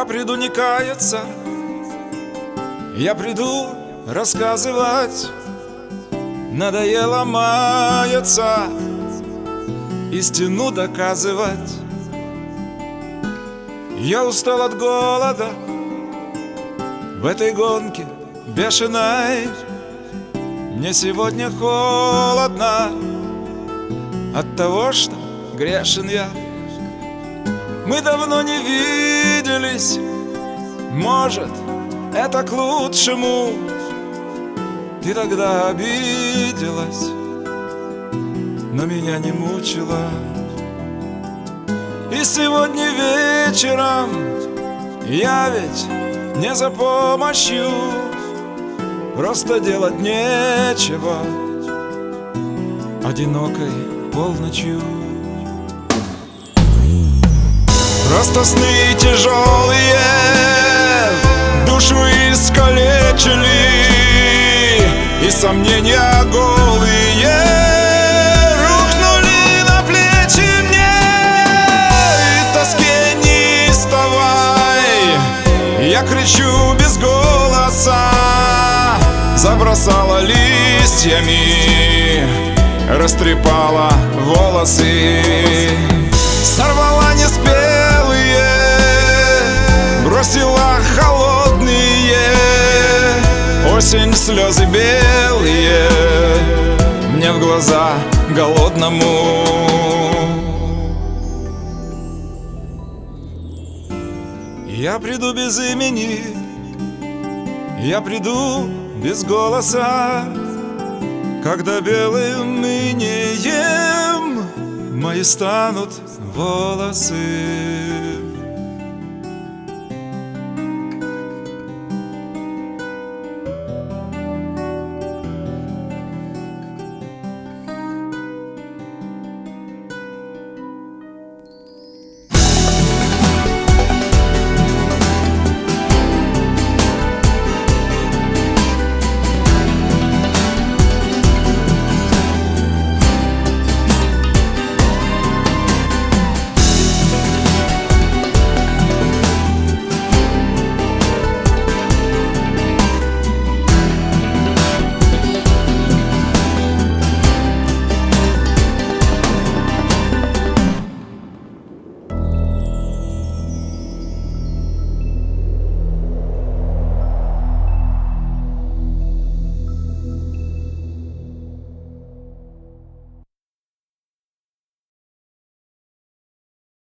Я приду не каяться, я приду рассказывать. Надоело маяться, истину доказывать. Я устал от голода в этой гонке бешеной. Мне сегодня холодно от того, что грешен я. Мы давно не виделись, может, это к лучшему. Ты тогда обиделась, но меня не мучила. И сегодня вечером я ведь не за помощью, просто делать нечего одинокой полночью. Просто сны тяжелые душу искалечили, и сомнения голые рухнули на плечи мне. И тоске неистовой я кричу без голоса, забросала листьями, растрепала волосы, сорвала неспелые, бросила холодные. Осень, слезы белые мне в глаза голодному. Я приду без имени, я приду без голоса, когда белым инеем мои станут волосы.